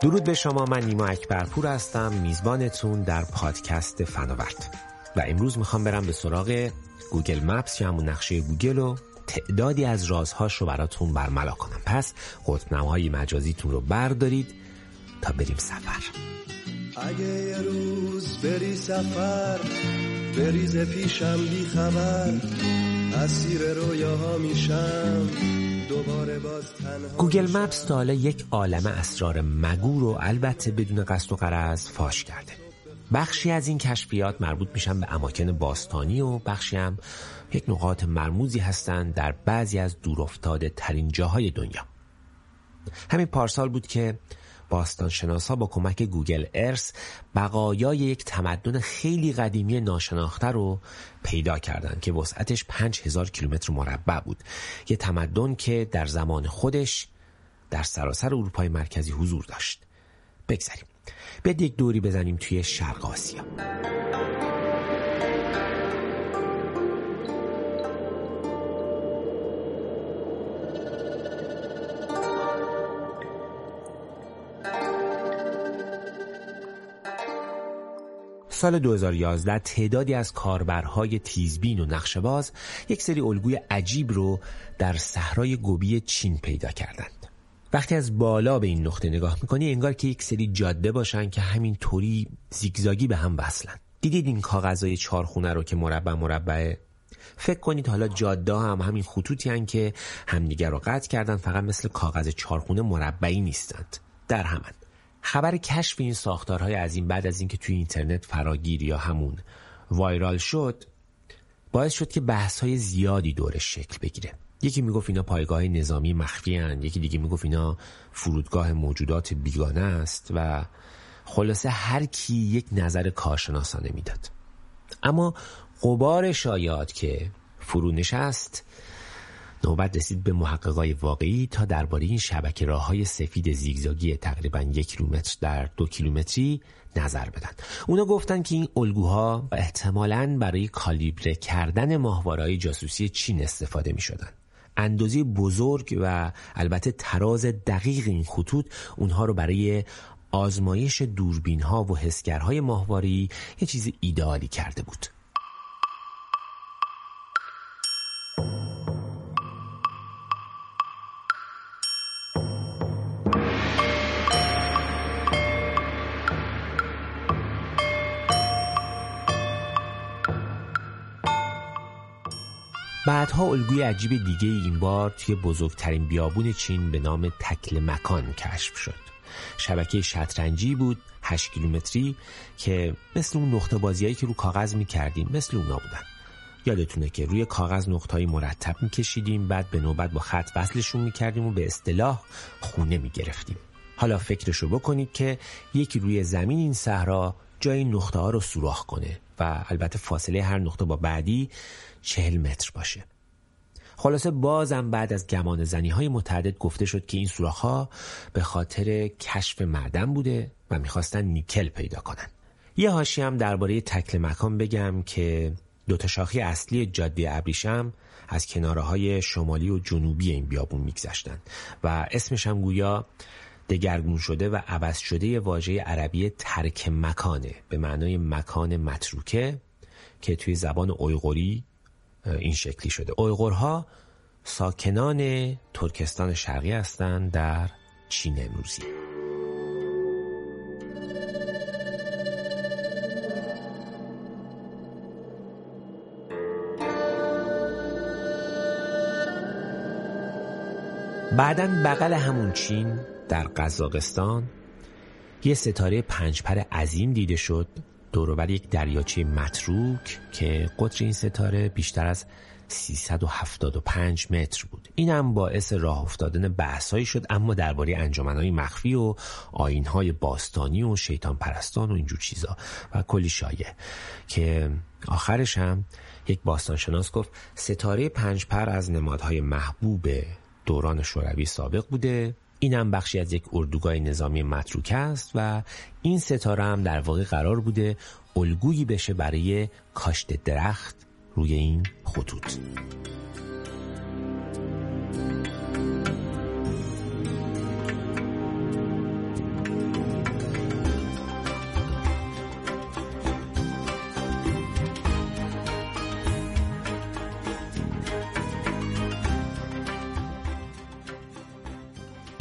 درود به شما، من نیما اکبرپور هستم، میزبانتون در پادکست فناورد و امروز میخوام برم به سراغ گوگل مپس یا همون نقشه گوگل و تعدادی از رازهاش رو براتون برملا کنم. پس قطب‌نماهای مجازیتون رو بردارید تا بریم سفر. اگه یه روز بری سفر بریز پیشم بی خبر، اسیر رویاها میشم دوباره باز تنها. گوگل مپس تا حالا یک عالمه اسرار مگو رو البته بدون قصد و غرض فاش کرده. بخشی از این کشفیات مربوط میشن به اماکن باستانی و بخشی هم یک نقاط مرموزی هستند در بعضی از دورافتاده ترین جاهای دنیا. همین پارسال بود که باستانشناسا با کمک گوگل ارث بقایای یک تمدن خیلی قدیمی ناشناخته رو پیدا کردند که وسعتش 5000 کیلومتر مربع بود. یه تمدن که در زمان خودش در سراسر اروپای مرکزی حضور داشت. بگذاریم بیاید یک دوری بزنیم توی شرق آسیا. سال 2011 تعدادی از کاربرهای تیزبین و نقشه‌باز یک سری الگوی عجیب رو در صحرای گوبی چین پیدا کردند. وقتی از بالا به این نقطه نگاه میکنی انگار که یک سری جاده باشن که همین طوری زیگزاگی به هم وصلن. دیدید این کاغذهای چارخونه رو که مربع؟ فکر کنید حالا جاده هم همین خطوطی هن که همدیگر رو قطع کردن، فقط مثل کاغذ چارخونه مربعی نیستند. در همن خبر کشف این ساختارهای عظیم بعد از اینکه توی اینترنت فراگیر یا همون وایرال شد، باعث شد که بحث‌های زیادی دورش شکل بگیره. یکی میگفت اینا پایگاه نظامی مخفی هستند، یکی دیگه میگفت اینا فرودگاه موجودات بیگانه است و خلاصه هر کی یک نظر کارشناسانه میداد. اما غبار شایعات که فرو نشست، نوبت رسید به محققای واقعی تا درباره این شبکه راه‌های سفید زیگزاگی تقریباً 1 کیلومتر در 2 کیلومتری نظر بدن. اونا گفتن که این الگوها احتمالاً برای کالیبره کردن ماهواره‌های جاسوسی چین استفاده می‌شدن. اندازه بزرگ و البته تراز دقیق این خطوط اونها رو برای آزمایش دوربین‌ها و حسگرهای ماهواره‌ای یه چیز ایدئالی کرده بود. بعدها الگوی عجیب دیگه این بار توی بزرگترین بیابون چین به نام تکل مکان کشف شد. شبکه شطرنجی بود 8 کیلومتری که مثل اون نقطه بازیایی که رو کاغذ می‌کردیم مثل اونا بودن. یادتونه که روی کاغذ نقطه‌های مرتب می‌کشیدیم، بعد به نوبت با خط وصلشون می‌کردیم و به اصطلاح خونه می‌گرفتیم. حالا فکرشو بکنید که یکی روی زمین این صحرا جای این نقطه‌ها رو سوراخ کنه و البته فاصله هر نقطه با بعدی 40 متر باشه. خلاصه بازم بعد از گمان زنی‌های متعدد گفته شد که این سوراخ‌ها به خاطر کشف معدن بوده و می‌خواستن نیکل پیدا کنن. یه حاشیه هم درباره تکل مکان بگم که 2 شاخه اصلی جاده ابریشم از کناره‌های شمالی و جنوبی این بیابون می‌گذشتن و اسمش هم گویا دگرگون شده و عوض شده واژه عربی ترک مکانه به معنای مکان متروکه که توی زبان اویغوری این شکلی شده. اویغورها ساکنان ترکستان شرقی هستند در چین امروزی. بعداً بغل همون چین در قزاقستان یه ستاره 5 پر عظیم دیده شد دوروبر یک دریاچه متروک که قطر این ستاره بیشتر از 375 متر بود. این هم باعث راه افتادن بحثایی شد، اما درباره انجمنهای مخفی و آیین‌های باستانی و شیطان پرستان و اینجور چیزا و کلی شایعه که آخرش هم یک باستانشناس گفت ستاره 5 پر از نمادهای محبوب دوران شوروی سابق بوده. این هم بخشی از یک اردوگاه نظامی متروک است و این ستاره هم در واقع قرار بوده الگویی بشه برای کاشت درخت روی این خطوط.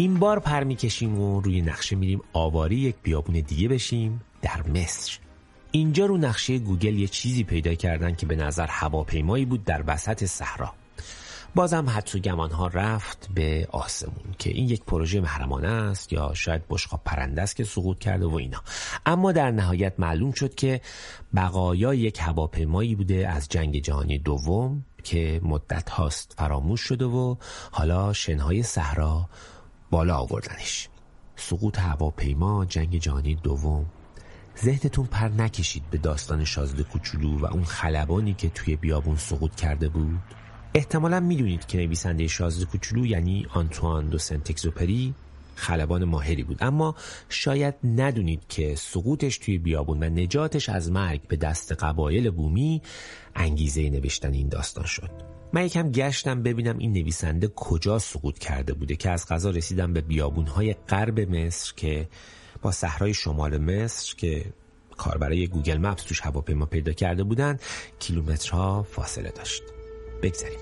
این بار پر میکشیم و روی نقشه میریم آواره یک بیابون دیگه بشیم در مصر. اینجا رو نقشه گوگل یه چیزی پیدا کردن که به نظر هواپیمایی بود در وسط صحرا. بازم حدس و گمان‌ها رفت به آسمون که این یک پروژه محرمانه است یا شاید بشقاب پرنده است که سقوط کرده و اینا. اما در نهایت معلوم شد که بقایا یک هواپیمایی بوده از جنگ جهانی دوم که مدت هاست فراموش شده و حالا شنهای صحرا بالا آوردنش. سقوط هواپیما، جنگ جهانی دوم. ذهنتون پر نکشید به داستان شازده کوچولو و اون خلبانی که توی بیابون سقوط کرده بود؟ احتمالاً میدونید که نویسنده شازده کوچولو یعنی آنتوان دو سنت اگزوپری خلبان ماهری بود، اما شاید ندونید که سقوطش توی بیابون و نجاتش از مرگ به دست قبایل بومی انگیزه نوشتن این داستان شد. من یکم گشتم ببینم این نویسنده کجا سقوط کرده بوده که از قضا رسیدم به بیابون‌های غرب مصر که با صحرای شمال مصر که کاربرای گوگل مپس توش هواپیما پیدا کرده بودن کیلومترها فاصله داشت. بگذاریم.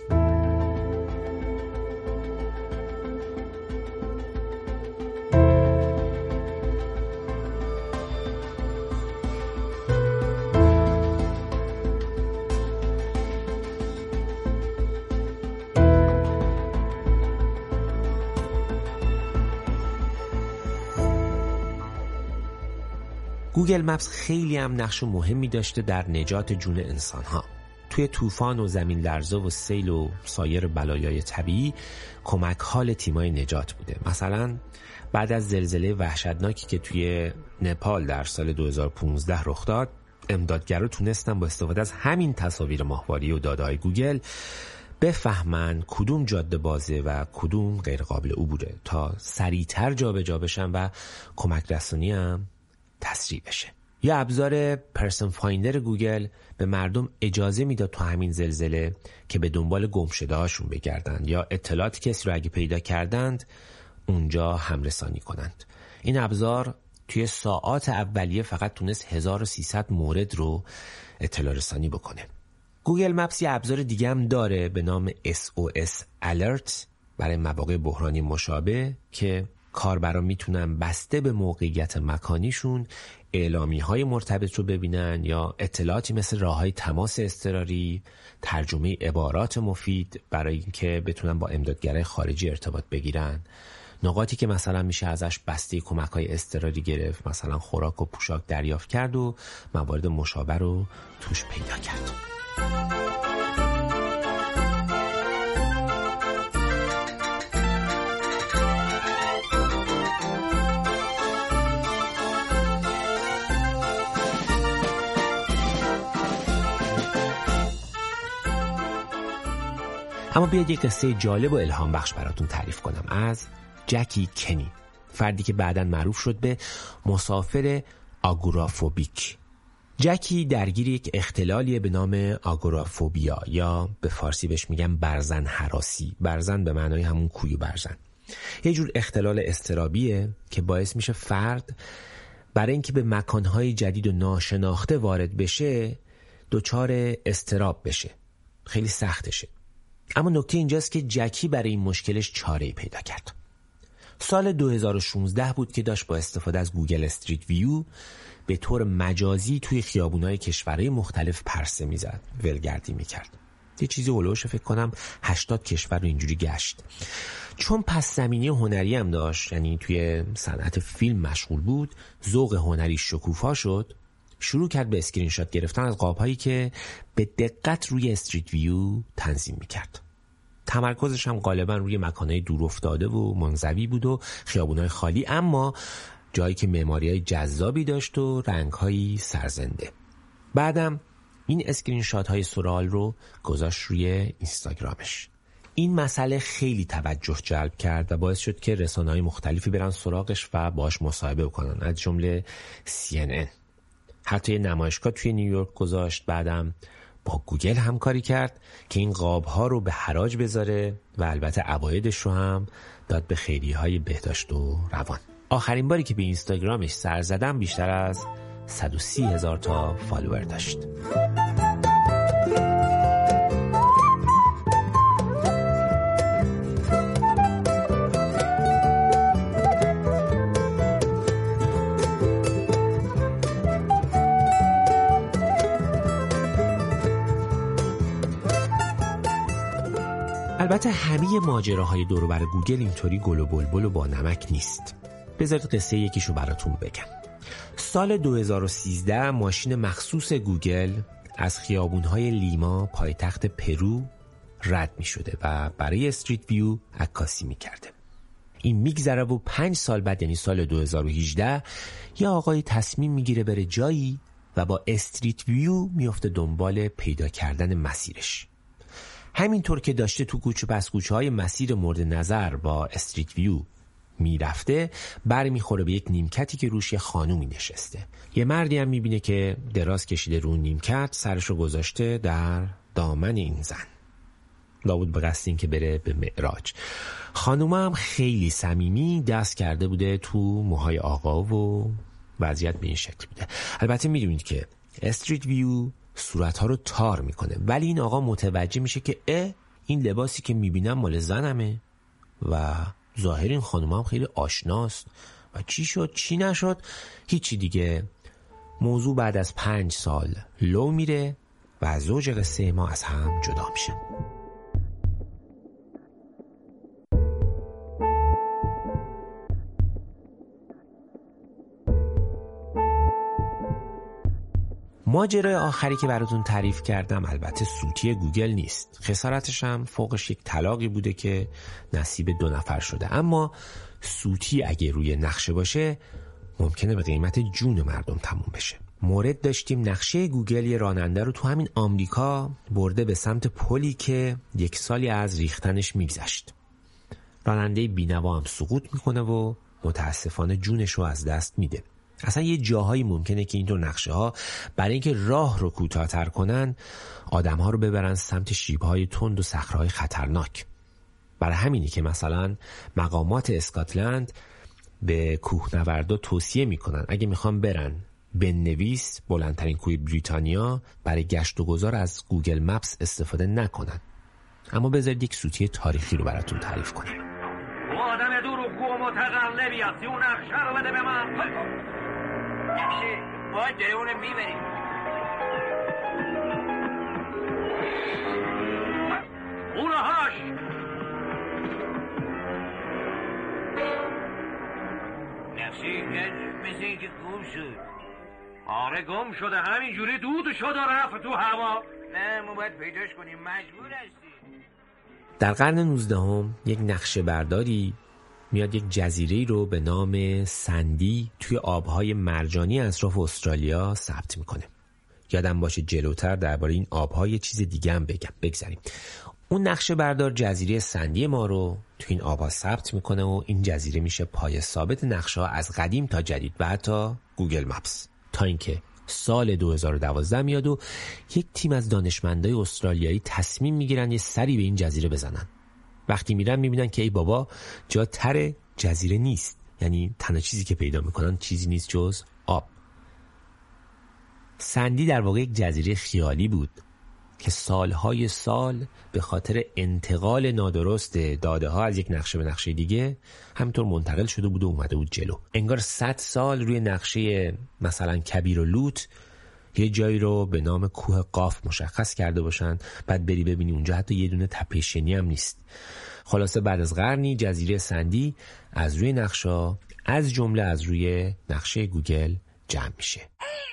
گوگل مپس خیلی هم نقش مهمی داشته در نجات جون انسان‌ها. توی طوفان و زمین لرزه و سیل و سایر بلایای طبیعی کمک حال تیمای نجات بوده. مثلا بعد از زلزله وحشتناکی که توی نپال در سال 2015 رخ داد، امدادگرا تونستن با استفاده از همین تصاویر ماهواری و داده‌های گوگل بفهمن کدوم جاده بازه و کدوم غیر قابل عبوره تا سریعتر جابجا بشن و کمک رسانی هم تسریع بشه. یه ابزار پرسن فایندر گوگل به مردم اجازه میداد تو همین زلزله که به دنبال گمشده هاشون بگردن یا اطلاعاتی کسی رو اگه پیدا کردند اونجا همرسانی کنند. این ابزار توی ساعات اولیه فقط تونست 1300 مورد رو اطلاع رسانی بکنه. گوگل مپس یه ابزار دیگه هم داره به نام SOS Alert برای مواقع بحرانی مشابه که کاربرا میتونن بسته به موقعیت مکانیشون اعلامیه‌های مرتبط رو ببینن یا اطلاعاتی مثل راه‌های تماس اضطراری، ترجمه عبارات مفید برای اینکه بتونن با امدادگرای خارجی ارتباط بگیرن، نقاطی که مثلا میشه ازش بسته کمک‌های اضطراری گرفت، مثلا خوراک و پوشاک دریافت کرد و موارد مشابه رو توش پیدا کرد. اما بیاید یک قصه جالب و الهام بخش براتون تعریف کنم از جکی کنی، فردی که بعداً معروف شد به مسافر آگورافوبیک. جکی درگیر یک اختلالیه به نام آگورافوبیا یا به فارسی بهش میگن برزن هراسی. برزن به معنای همون کوی برزن. یه جور اختلال اضطرابیه که باعث میشه فرد برای اینکه به مکانهای جدید و ناشناخته وارد بشه دچار اضطراب بشه. خیلی سختشه. اما نکته اینجاست که جکی برای این مشکلش چاره‌ای پیدا کرد. سال 2016 بود که داشت با استفاده از گوگل استریت ویو به طور مجازی توی خیابون‌های کشورهای مختلف پرسه می‌زد، ولگردی می‌کرد. یه چیزی هولوش فکر کنم 80 کشور رو اینجوری گشت. چون پس زمینه هنری هم داشت، یعنی توی صنعت فیلم مشغول بود، ذوق هنری شکوفا شد، شروع کرد به اسکرین شات گرفتن از قاب‌هایی که به دقت روی استریت ویو تنظیم می‌کرد. تمرکزش هم غالبا روی مکان‌های دور افتاده و منزوی بود و خیابون‌های خالی، اما جایی که معماری‌های جذابی داشت و رنگ‌های سرزنده. بعدم این اسکرین شات‌های سورئال رو گذاشت روی اینستاگرامش. این مسئله خیلی توجه جلب کرد و باعث شد که رسانه‌های مختلفی برن سراغش و باهاش مصاحبه بکنن، از جمله CNN. حتی یه نمایشگاه توی نیویورک گذاشت. بعدم با گوگل همکاری کرد که این قاب‌ها رو به حراج بذاره و البته عوایدش رو هم داد به خیریه‌های بهداشت و روان. آخرین باری که به اینستاگرامش سر زدم بیشتر از 130,000 تا فالوور داشت. البته همه ماجراهای دور و بر گوگل اینطوری گل و بلبل و با نمک نیست. بذارید قصه یکیشو براتون بگم. سال 2013 ماشین مخصوص گوگل از خیابونهای لیما پایتخت پرو رد می شده و برای استریت ویو عکاسی می کرده. این میگذره و 5 سال بعد، یعنی سال 2018، یه آقای تصمیم میگیره بره جایی و با استریت ویو میفته دنبال پیدا کردن مسیرش. همینطور که داشته تو کوچه پس کوچه های مسیر مورد نظر با استریت ویو میرفته، برمیخوره به یک نیمکتی که روش یه خانومی نشسته. یه مردی هم میبینه که دراز کشیده رو نیمکت، سرشو گذاشته در دامن این زن، لابد به قصد این که بره به معراج. خانوم هم خیلی صمیمی دست کرده بوده تو موهای آقا و وضعیت به این شکل بوده. البته میدونید که استریت ویو صورتها رو تار میکنه، ولی این آقا متوجه میشه که این لباسی که میبینم مال زنمه و ظاهر این خانوم هم خیلی آشناست و چی شد چی نشد هیچی دیگه. موضوع بعد از 5 سال لو میره و زوج قصه ما از هم جدا میشه. ماجرای آخری که براتون تعریف کردم البته سوتی گوگل نیست. خسارتش هم فوقش یک طلاقی بوده که نصیب 2 نفر شده. اما سوتی اگه روی نقشه باشه ممکنه به قیمت جون مردم تموم بشه. مورد داشتیم نقشه گوگل یه راننده رو تو همین آمریکا برده به سمت پلی که 1 سالی از ریختنش میگذشت. راننده بی‌نوا هم سقوط میکنه و متاسفانه جونش رو از دست میده. اصلا یه جاهایی ممکنه که اینطور نقشه ها برای اینکه راه رو کوتاه‌تر کنن آدم ها رو ببرن سمت شیب‌های تند و صخره‌های خطرناک. برای همینی که مثلا مقامات اسکاتلند به کوهنوردا توصیه میکنن اگه میخوان برن بنویس بلندترین کوه بریتانیا، برای گشت و گذار از گوگل مپس استفاده نکنن. اما بذارید یک سوتی تاریخی رو براتون تعریف کنم. آدم دروغگو و متقلبی هستی، اون نقشه رو بده به من. نقشه باید درونه میبریم. اونهاش نقشه مثل اینکه گم شد. آره گم شده، همینجوری دود شد و رفت تو هوا. نه ما باید پیداش کنیم، مجبور هستیم. در قرن 19 یک نقشه برداری میاد یک جزیره‌ای رو به نام سندی توی آبهای مرجانی اطراف استرالیا ثبت میکنه. یادم باشه جلوتر درباره این آبها یه چیز دیگه هم بگذاریم. اون نقشه بردار جزیره سندی ما رو توی این آبها ثبت میکنه و این جزیره میشه پایه ثابت نقشه ها از قدیم تا جدید و حتی گوگل مپس. تا اینکه سال 2012 میاد و یک تیم از دانشمندای استرالیایی تصمیم میگیرن یه سری به این جزیره بزنن. وقتی میرن میبینن که ای بابا جا تر جزیره نیست، یعنی تنها چیزی که پیدا میکنن چیزی نیست جز آب. سندی در واقع یک جزیره خیالی بود که سالهای سال به خاطر انتقال نادرست داده ها از یک نقشه به نقشه دیگه همینطور منتقل شده بود و اومده بود جلو. انگار 100 سال روی نقشه مثلا کبیر و لوط یه جایی رو به نام کوه قاف مشخص کرده باشن، بعد بری ببینی اونجا حتی یه دونه تپه شنی هم نیست. خلاصه بعد از قرنی جزیره سندی از روی نقشه، از جمله از روی نقشه گوگل جمع میشه.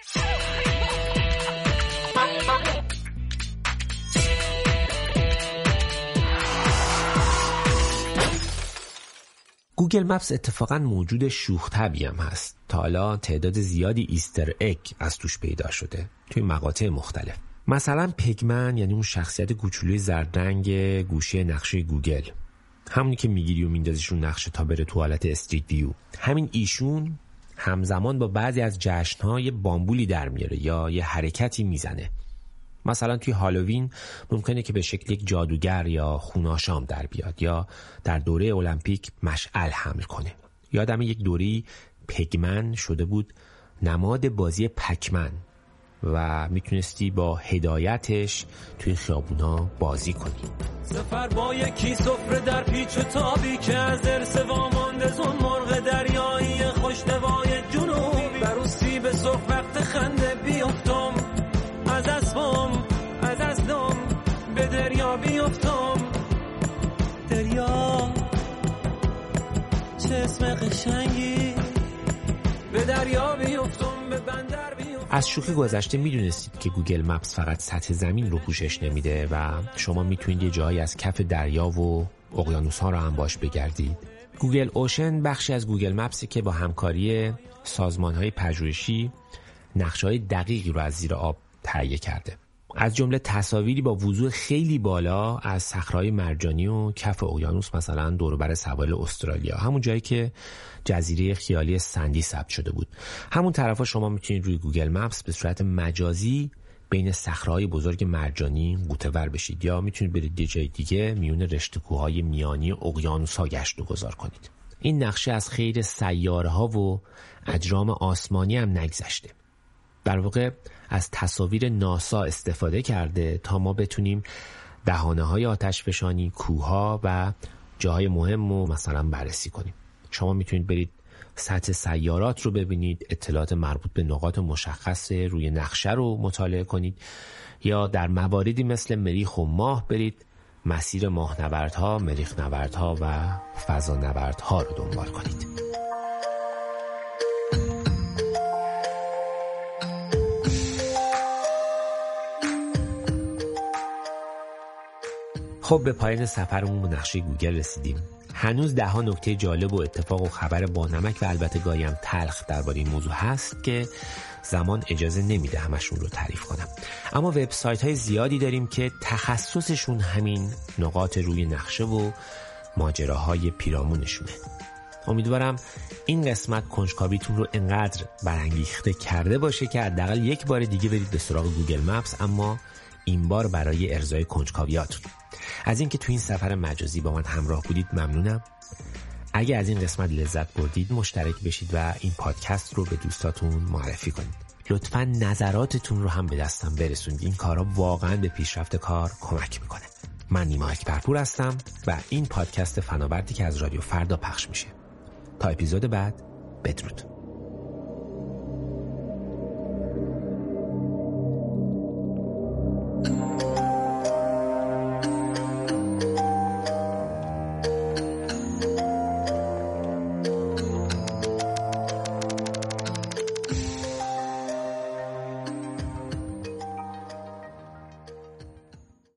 گوگل مپس اتفاقا موجود شوخ طبعی هم هست. تا حالا تعداد زیادی ایستر اگ از توش پیدا شده توی مقاطع مختلف. مثلا پگمن، یعنی اون شخصیت کوچولوی زردرنگ گوشه نقشه گوگل، همونی که میگیری و میندازیش رو نقشه تا بره تو حالت استریت ویو، همین ایشون همزمان با بعضی از جشن‌های بامبولی در میاره یا یه حرکتی میزنه. مثلا توی هالووین ممکنه که به شکل یک جادوگر یا خوناشام در بیاد، یا در دوره المپیک مشعل حمل کنه. یادم یک دوره‌ای پگمن شده بود نماد بازی پکمن و میتونستی با هدایتش توی خیابونا بازی کنی. سفر با یکی سفره در پیچ و تابی که از درس وامانده زون مرغ دریایی خوشنوای جنوبی بروسی به سرخ وقت خنده بیفتم از اسبم از ازدم به دریا بیفتم دریا، چه اسم قشنگی به دریا بیفتم به بندر بیفتم. از شوخی گذشته میدونستید که گوگل مپس فقط سطح زمین رو پوشش نمیده و شما میتونید یه جایی از کف دریا و اقیانوس ها رو هم باش بگردید. گوگل اوشن بخشی از گوگل مپسی که با همکاری سازمان‌های پژوهشی نقشه‌های دقیقی رو از زیر آب تهیه کرده. از جمله تصاویری با وضوح خیلی بالا از صخره‌های مرجانی و کف اقیانوس، مثلا دور و بر سواحل استرالیا، همون جایی که جزیره خیالی سندی ثبت شده بود. همون طرفا شما میتونید روی گوگل مپس به صورت مجازی بین صخره‌های بزرگ مرجانی غوطه‌ور بشید، یا میتونید برید یه جای دیگه میون رشته کوه‌های میانی اقیانوس‌ها گشت و گذار کنید. این نقشه از خیر سیاره‌ها و اجرام آسمانی هم نگذشته. در واقع از تصاویر ناسا استفاده کرده تا ما بتونیم دهانه‌های آتشفشانی، کوه‌ها و جاهای مهم رو مثلا بررسی کنیم. شما میتونید برید سطح سیارات رو ببینید، اطلاعات مربوط به نقاط مشخص روی نقشه رو مطالعه کنید، یا در مواردی مثل مریخ و ماه برید مسیر ماهنوردها، مریخ‌نوردها و فضانوردها رو دنبال کنید. خب به پایان سفرمون به نقشه گوگل رسیدیم. هنوز ده ها نکته جالب و اتفاق و خبر با نمک و البته گاهی هم تلخ درباره این موضوع هست که زمان اجازه نمیده همشون رو تعریف کنم. اما وبسایت های زیادی داریم که تخصصشون همین نقاط روی نقشه و ماجراهای پیرامونشونه. امیدوارم این قسمت کنجکاویتون رو انقدر برانگیخته کرده باشه که حداقل یک بار دیگه برید به سراغ گوگل مپس، اما این بار برای ارضای کنجکاویاتون. از اینکه تو این سفر مجازی با من همراه بودید ممنونم. اگه از این قسمت لذت بردید مشترک بشید و این پادکست رو به دوستاتون معرفی کنید. لطفاً نظراتتون رو هم به دستم برسونید. این کارا واقعاً به پیشرفت کار کمک میکنه. من نیما اکبرپور هستم و این پادکست فناوردی که از رادیو فردا پخش میشه. تا اپیزود بعد، بدرود.